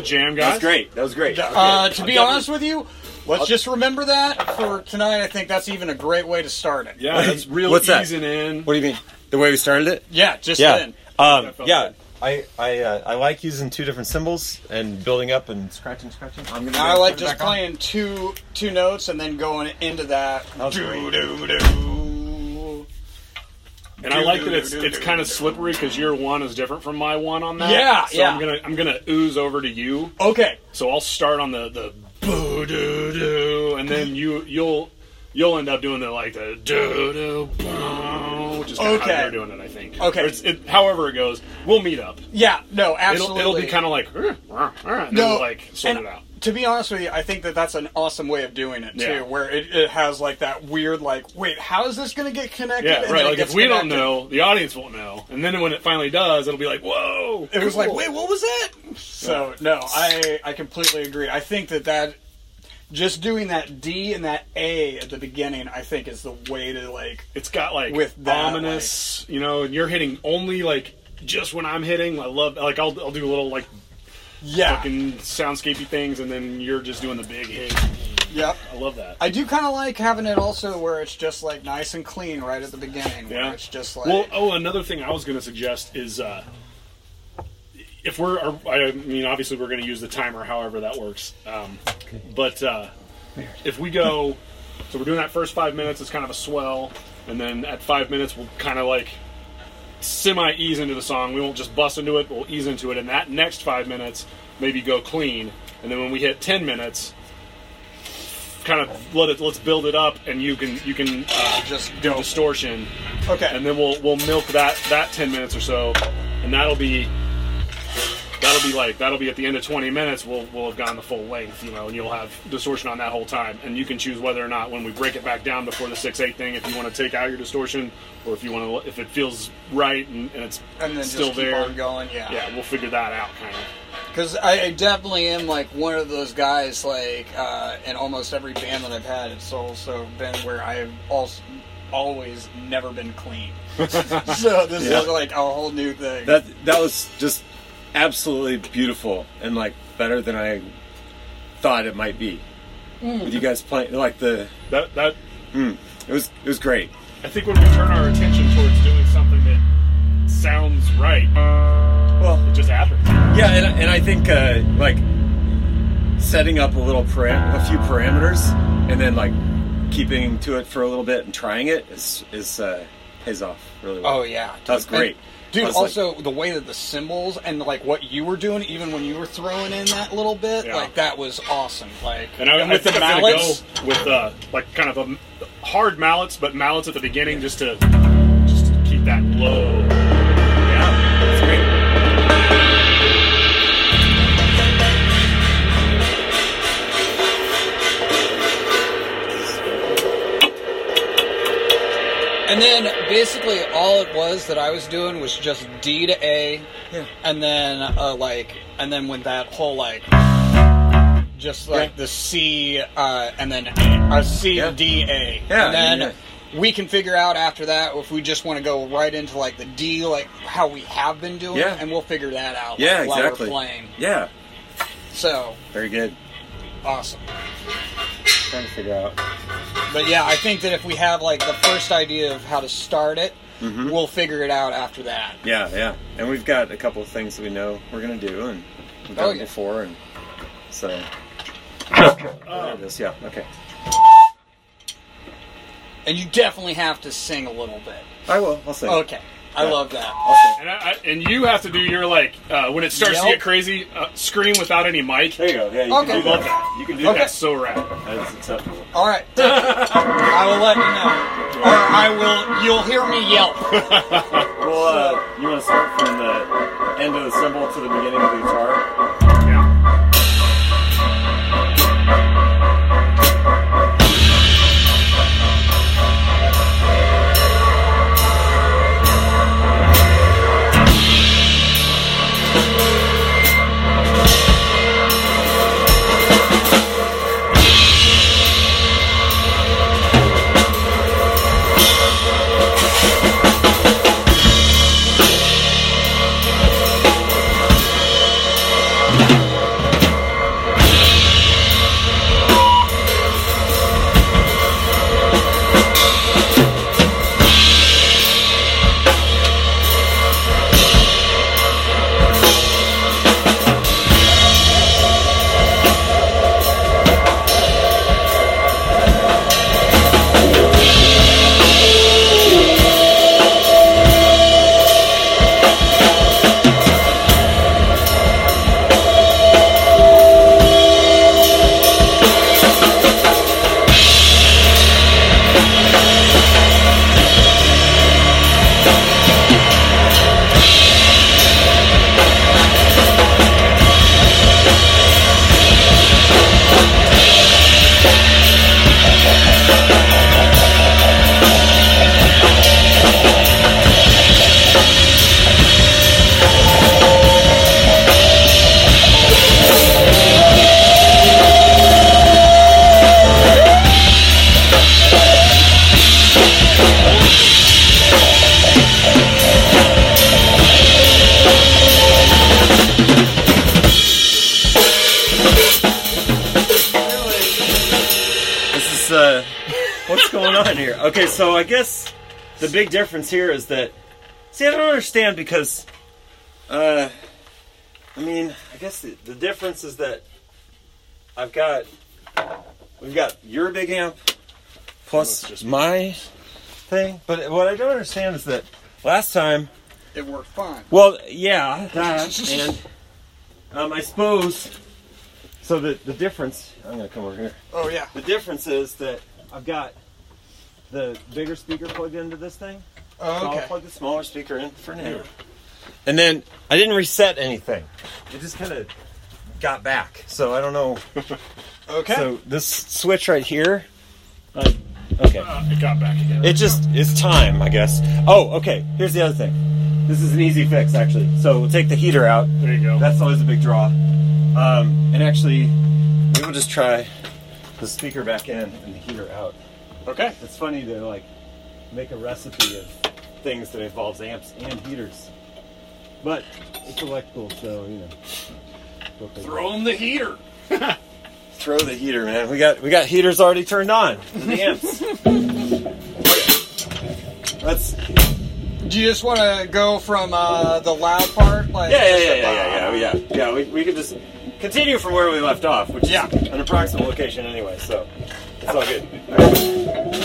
Good jam, guys. That was great. To be honest with you, let's just remember that for tonight. I think that's even a great way to start it. Yeah, that's real What's that? easing in. What do you mean? The way we started it? Yeah, just Yeah. then. Yeah. I like using two different cymbals and building up and scratching. I like just playing two notes and then going into that. And I like that it's kind of slippery because your one is different from my one on that. Yeah, so yeah. I'm gonna ooze over to you. Okay. So I'll start on the boo doo doo, and then you'll end up doing the doo doo boo, which is kind of how you're doing it, I think. Okay. However it goes, we'll meet up. Yeah. No. Absolutely. It'll be kind of like and then we'll sort it out. To be honest with you, I think that's an awesome way of doing it too, Yeah. where it has like that weird wait, how is this going to get connected? Yeah, And right. then it Like gets if we don't connected. know, the audience won't know, and then when it finally does, it'll be like, whoa! It was like, wait, what was that? So no, I completely agree. I think that just doing that D and that A at the beginning, I think is the way to It's got with that, ominous, and you're hitting only just when I'm hitting. I love I'll do a little fucking soundscapey things, and then you're just doing the big hit. Yep. I love that. I do kind of like having it also where it's just nice and clean right at the beginning. Yeah. Where it's just another thing I was going to suggest is if obviously we're going to use the timer, however that works. But if we go, so we're doing that first 5 minutes, it's kind of a swell, and then at 5 minutes we'll kind of semi-ease into the song. We won't just bust into it, we'll ease into it, and that next 5 minutes maybe go clean, and then when we hit 10 minutes, kind of let's build it up, and you can just do distortion. Okay. And then we'll milk that 10 minutes or so, and that'll be at the end of 20 minutes we'll have gone the full length, and you'll have distortion on that whole time, and you can choose whether or not when we break it back down before the 6/8 thing, if you want to take out your distortion, or if you want to, if it feels right and it's and then still just keep there. on going. Yeah, we'll figure that out kind of. Because I definitely am one of those guys in almost every band that I've had, it's also been where I have always never been clean. So this is a whole new thing. That was just absolutely beautiful and better than I thought it might be. With you guys playing it was great. I think when we turn our attention towards doing something that sounds right, well, it just happens. Yeah, and I think setting up a few parameters and then keeping to it for a little bit and trying it is pays off really well. Oh yeah, that's great. Dude, also the way that the cymbals and what you were doing, even when you were throwing in that little bit, that was awesome. And with the mallets, go with kind of a hard mallets, but mallets at the beginning just to keep that low. Yeah, that's great. And then basically all it was that I was doing was just D to A, and then and then with that whole the C and then a C D A, and then we can figure out after that if we just want to go right into the D how we have been doing, and we'll figure that out. While we're playing. Yeah. So very good. Awesome. Trying to figure out. But yeah, I think that if we have the first idea of how to start it, we'll figure it out after that. Yeah. And we've got a couple of things that we know we're going to do, and we've done it before, and so. There it is. Yeah. Okay. And you definitely have to sing a little bit. I will. I'll sing. Okay. I love that. And you have to do your when it starts to get crazy, scream without any mic. There you go. Yeah, you can do that. You can do that. So rad. That is acceptable. All right. I will let you know, or you'll hear me yelp. Well, you want to start from the end of the cymbal to the beginning of the guitar? What's going on here? Okay, so I guess the big difference here is that... See, I don't understand because... I guess the difference is that we've got your big amp plus my thing. But what I don't understand is that last time... It worked fine. Well, yeah, that, and I suppose... So the difference... I'm going to come over here. Oh, yeah. The difference is that I've got the bigger speaker plugged into this thing. Oh, So okay. I'll plug the smaller speaker in for now. And then I didn't reset anything. It just kind of got back. So I don't know. Okay. So this switch right here. Okay. It got back again. It's time, I guess. Oh, okay. Here's the other thing. This is an easy fix, actually. So we'll take the heater out. There you go. That's always a big draw. And actually, maybe we'll just try the speaker back in and the heater out. Okay. It's funny to like make a recipe of things that involves amps and heaters, but it's electrical, so you know. Throw in the heater. Throw the heater, man. We got heaters already turned on for the amps. Let's. Do you just want to go from the loud part? Like Yeah. We could just continue from where we left off, which is an approximate location anyway, so it's all good.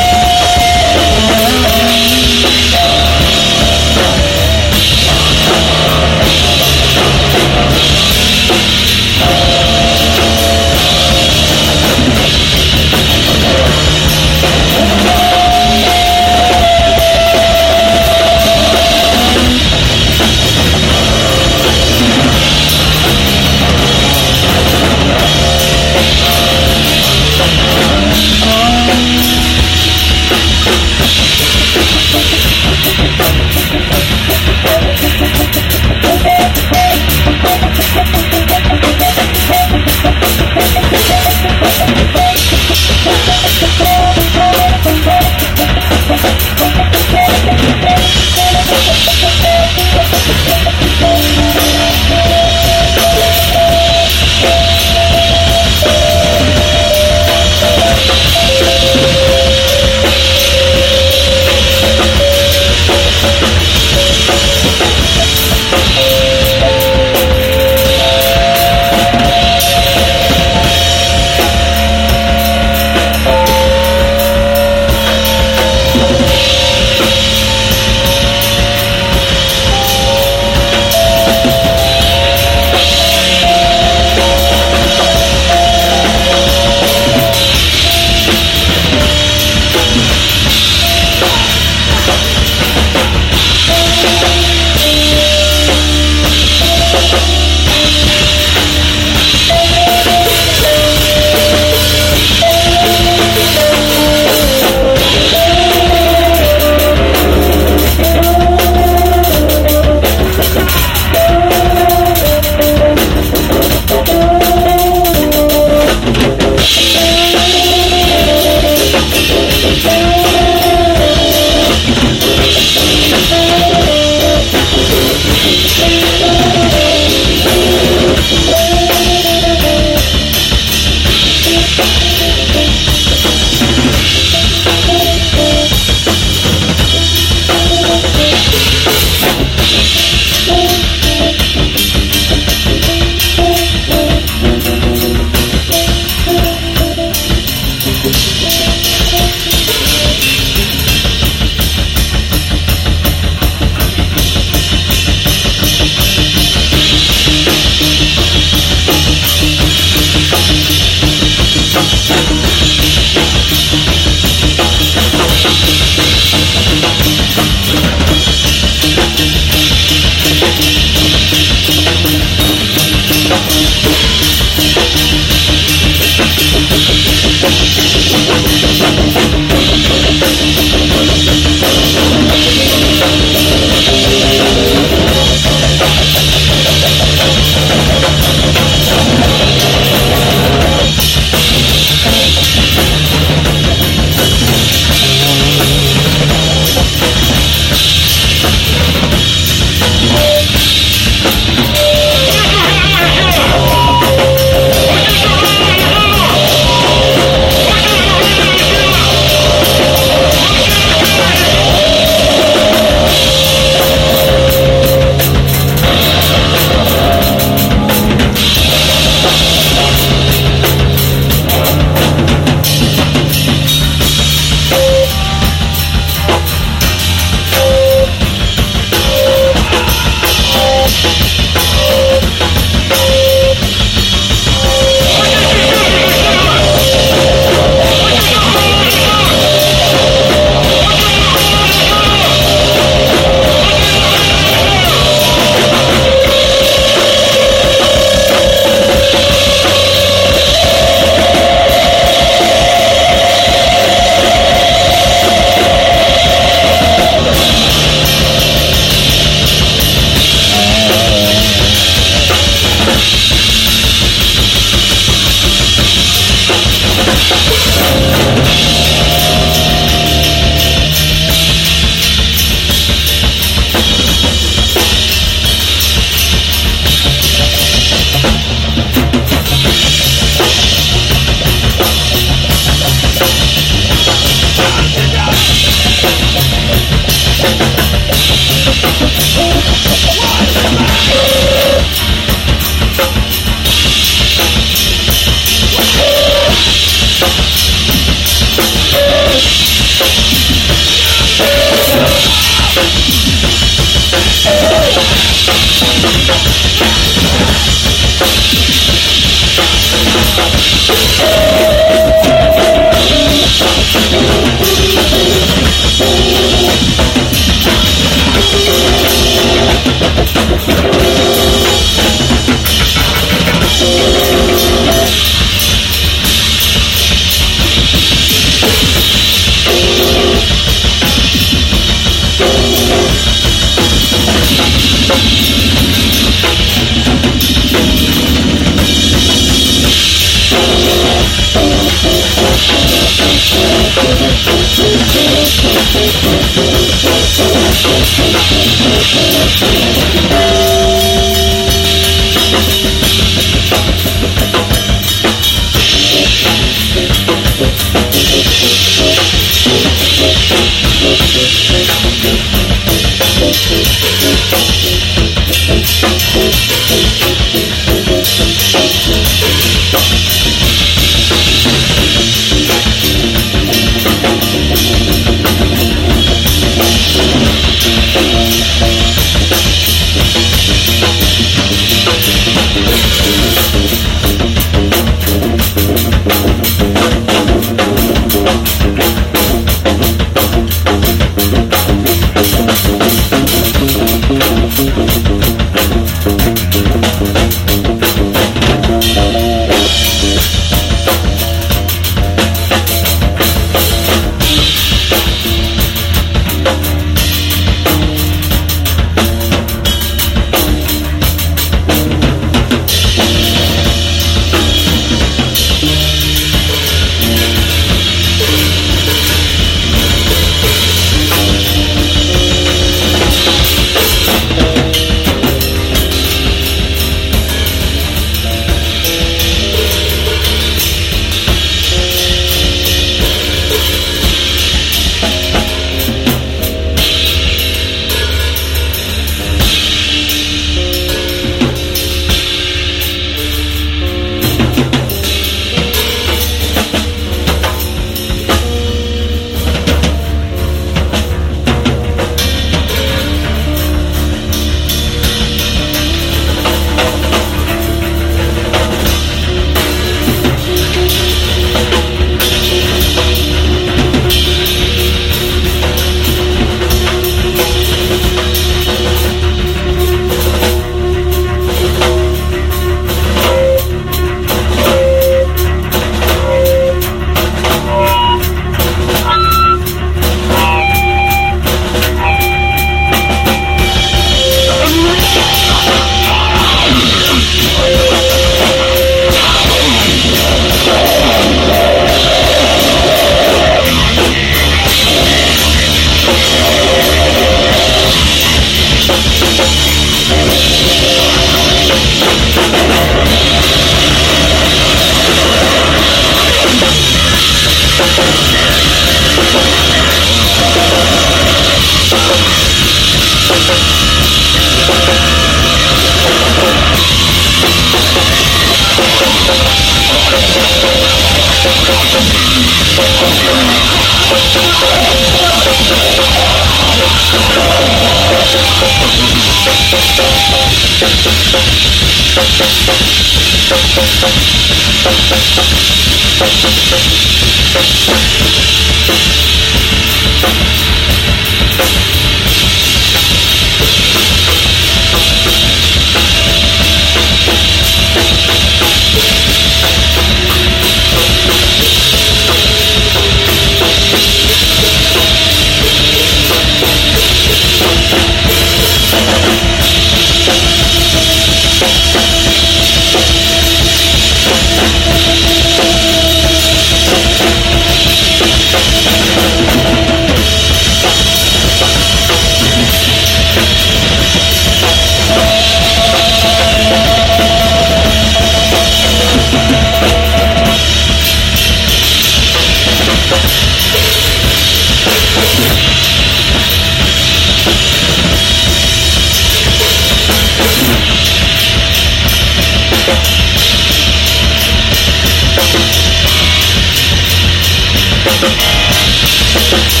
We'll be right back.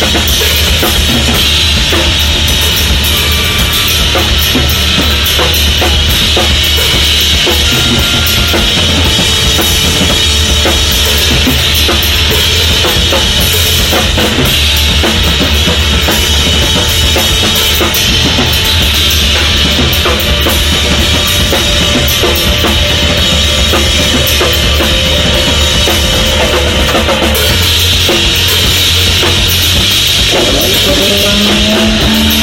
Thank you.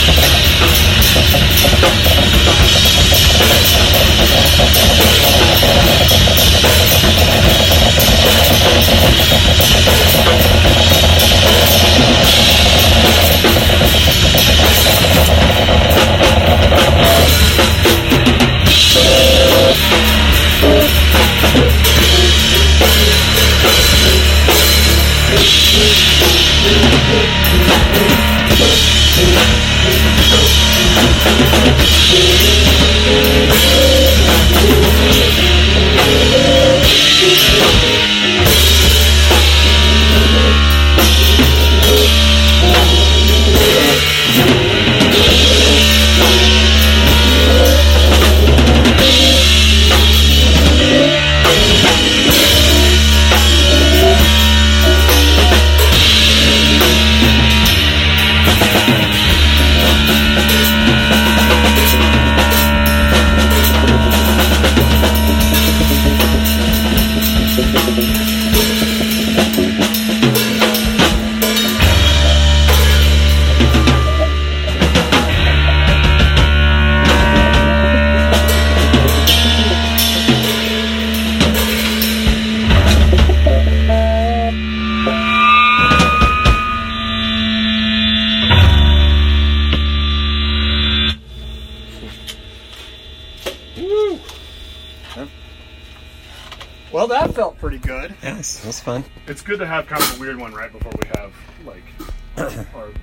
Well, that felt pretty good. Yes, that's fun. It's good to have kind of a weird one right before we have like our